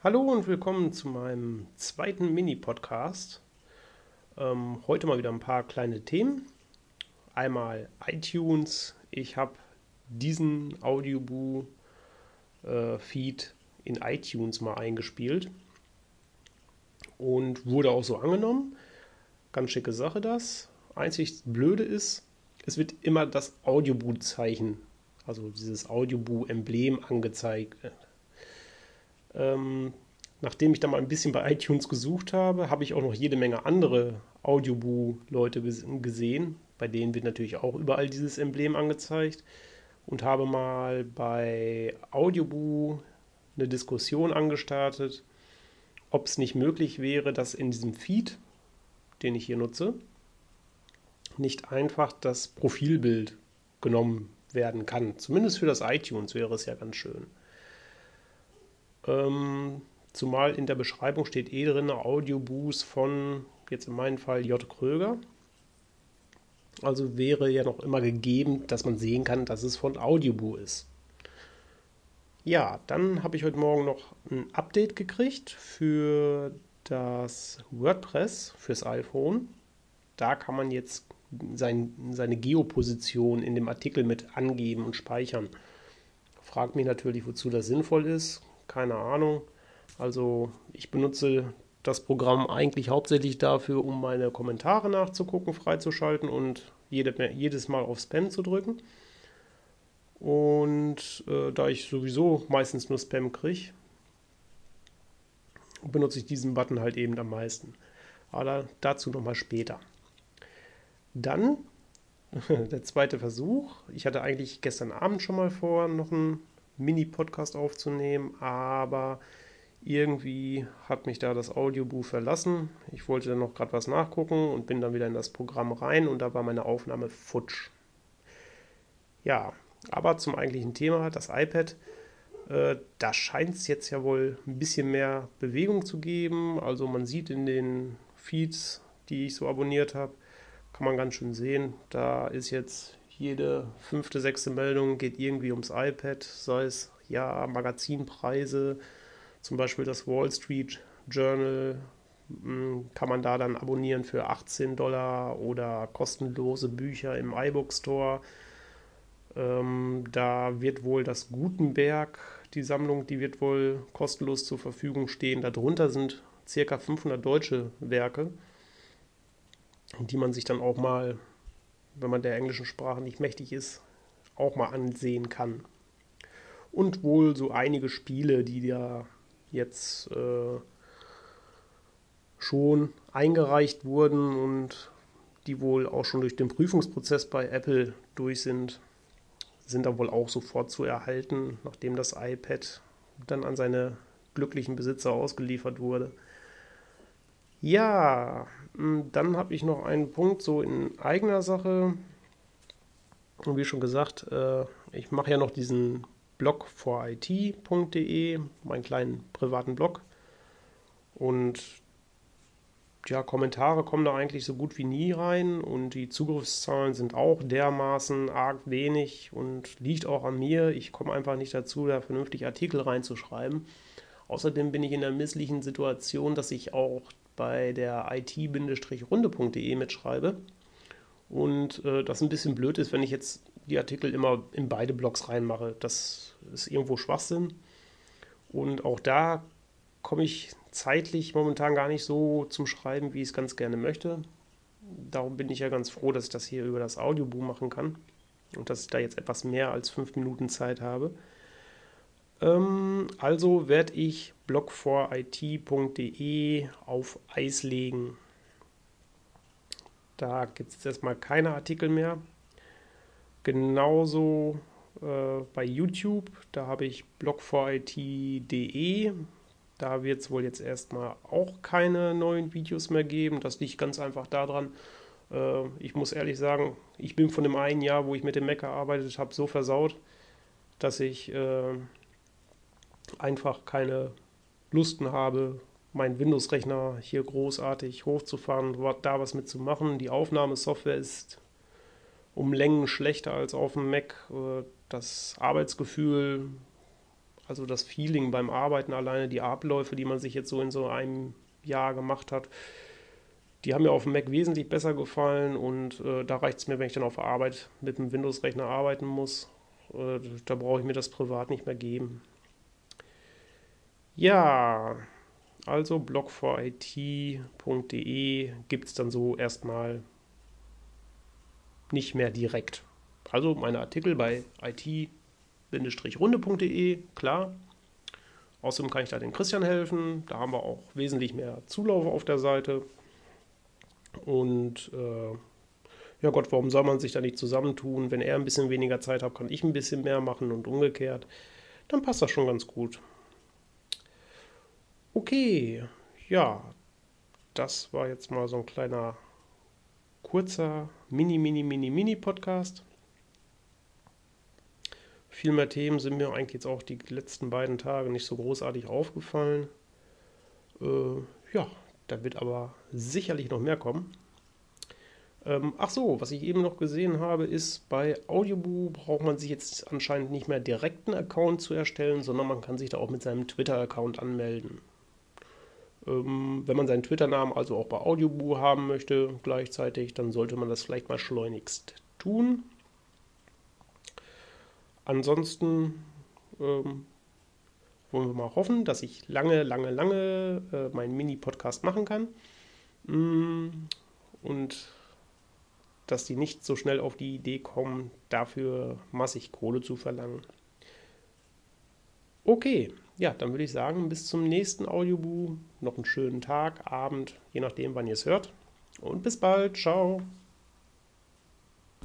Hallo und willkommen zu meinem zweiten Mini-Podcast. Heute mal wieder ein paar kleine Themen. Einmal iTunes. Ich habe diesen Audioboo-Feed in iTunes mal eingespielt und wurde auch so angenommen. Ganz schicke Sache das. Einzig Blöde ist, es wird immer das Audioboo-Zeichen, also dieses Audioboo-Emblem angezeigt. Ähm, Nachdem ich da mal ein bisschen bei iTunes gesucht habe, habe ich auch noch jede Menge andere Audioboo-Leute gesehen. Bei denen wird natürlich auch überall dieses Emblem angezeigt. Und habe mal bei Audioboo eine Diskussion angestartet, ob es nicht möglich wäre, dass in diesem Feed, den ich hier nutze, nicht einfach das Profilbild genommen werden kann. Zumindest für das iTunes wäre es ja ganz schön. Zumal in der Beschreibung steht drin Audioboos von, jetzt in meinem Fall, J. Kröger. Also wäre ja noch immer gegeben, dass man sehen kann, dass es von Audioboo ist. Ja, dann habe ich heute Morgen noch ein Update gekriegt für das WordPress fürs iPhone. Da kann man jetzt seine Geoposition in dem Artikel mit angeben und speichern. Fragt mich natürlich, wozu das sinnvoll ist. Keine Ahnung. Also ich benutze das Programm eigentlich hauptsächlich dafür, um meine Kommentare nachzugucken, freizuschalten und jedes Mal auf Spam zu drücken. Und da ich sowieso meistens nur Spam kriege, benutze ich diesen Button halt eben am meisten. Aber dazu nochmal später. Dann der zweite Versuch. Ich hatte eigentlich gestern Abend schon mal vor, noch einen Mini-Podcast aufzunehmen, aber irgendwie hat mich da das Audiobuch verlassen. Ich wollte dann noch gerade was nachgucken und bin dann wieder in das Programm rein und da war meine Aufnahme futsch. Ja, aber zum eigentlichen Thema, das iPad. Da scheint es jetzt ja wohl ein bisschen mehr Bewegung zu geben. Also man sieht in den Feeds, die ich so abonniert habe, kann man ganz schön sehen. Da ist jetzt jede fünfte, sechste Meldung geht irgendwie ums iPad, sei es ja Magazinpreise, zum Beispiel das Wall Street Journal kann man da dann abonnieren für 18 Dollar oder kostenlose Bücher im iBook Store. Da wird wohl das Gutenberg, die Sammlung, die wird wohl kostenlos zur Verfügung stehen. Darunter sind circa 500 deutsche Werke, die man sich dann auch mal, wenn man der englischen Sprache nicht mächtig ist, auch mal ansehen kann. Und wohl so einige Spiele, die da jetzt schon eingereicht wurden und die wohl auch schon durch den Prüfungsprozess bei Apple durch sind da wohl auch sofort zu erhalten, nachdem das iPad dann an seine glücklichen Besitzer ausgeliefert wurde. Ja, dann habe ich noch einen Punkt so in eigener Sache. Und wie schon gesagt, ich mache ja noch diesen Blog forit.de, meinen kleinen privaten Blog. Und ja, Kommentare kommen da eigentlich so gut wie nie rein und die Zugriffszahlen sind auch dermaßen arg wenig und liegt auch an mir. Ich komme einfach nicht dazu, da vernünftig Artikel reinzuschreiben. Außerdem bin ich in der misslichen Situation, dass ich auch bei der it-runde.de mitschreibe und das ein bisschen blöd ist, wenn ich jetzt die Artikel immer in beide Blogs reinmache. Das ist irgendwo Schwachsinn und auch da komme ich zeitlich momentan gar nicht so zum Schreiben, wie ich es ganz gerne möchte. Darum bin ich ja ganz froh, dass ich das hier über das Audiobook machen kann und dass ich da jetzt etwas mehr als 5 Minuten Zeit habe. Also werde ich blog4it.de auf Eis legen. Da gibt es erstmal keine Artikel mehr. Genauso bei YouTube, da habe ich blog4it.de. Da wird es wohl jetzt erstmal auch keine neuen Videos mehr geben. Das liegt ganz einfach daran, ich muss ehrlich sagen, ich bin von dem einen Jahr, wo ich mit dem Mac gearbeitet habe, so versaut, dass ich einfach keine Lusten habe, meinen Windows-Rechner hier großartig hochzufahren, da was mitzumachen. Die Aufnahmesoftware ist um Längen schlechter als auf dem Mac. Das Arbeitsgefühl Also das Feeling beim Arbeiten, alleine die Abläufe, die man sich jetzt so in so einem Jahr gemacht hat, die haben mir auf dem Mac wesentlich besser gefallen und da reicht es mir, wenn ich dann auf der Arbeit mit dem Windows-Rechner arbeiten muss. Da brauche ich mir das privat nicht mehr geben. Ja, also blog4it.de gibt es dann so erstmal nicht mehr direkt. Also meine Artikel bei it-runde.de, klar. Außerdem kann ich da den Christian helfen. Da haben wir auch wesentlich mehr Zulauf auf der Seite. Und ja Gott, warum soll man sich da nicht zusammentun? Wenn er ein bisschen weniger Zeit hat, kann ich ein bisschen mehr machen und umgekehrt. Dann passt das schon ganz gut. Okay, ja, das war jetzt mal so ein kleiner, kurzer Mini-Podcast. Viel mehr Themen sind mir eigentlich jetzt auch die letzten beiden Tage nicht so großartig aufgefallen. Ja, da wird aber sicherlich noch mehr kommen. Ach so, was ich eben noch gesehen habe, ist, bei Audioboo braucht man sich jetzt anscheinend nicht mehr direkt einen Account zu erstellen, sondern man kann sich da auch mit seinem Twitter-Account anmelden. Wenn man seinen Twitter-Namen also auch bei Audioboo haben möchte gleichzeitig, dann sollte man das vielleicht mal schleunigst tun. Ansonsten wollen wir mal hoffen, dass ich lange meinen Mini-Podcast machen kann und dass die nicht so schnell auf die Idee kommen, dafür massig Kohle zu verlangen. Okay, ja, dann würde ich sagen, bis zum nächsten Audioboo. Noch einen schönen Tag, Abend, je nachdem, wann ihr es hört. Und bis bald. Ciao.